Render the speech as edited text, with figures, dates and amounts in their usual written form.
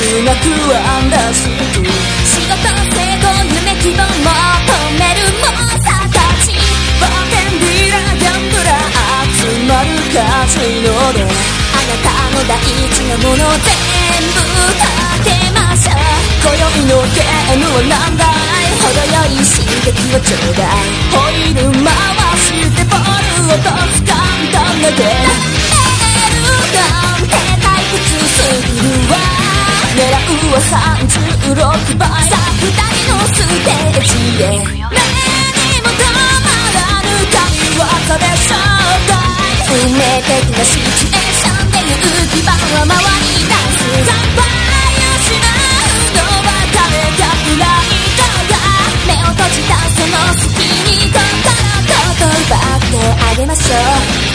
な不安だし、仕事成功夢希望求める猛者たち、バーテンディーラーギャンブラー集まるカジノで、あなたの大事なもの全部かけましょう。今宵のゲームはなんだい、程よい刺激をちょうだい。ホイール回してボールを落とす簡単なゲーム。なんて退屈すぎるわ。狙うは36倍、さあ二人のステージへ。目にも止まらぬ神業でしょうかい。運命的なシチュエーションで勇気場は回り出す。乾杯をしまうのは誰かプライドが。目を閉じたその隙に心奪ってあげましょう。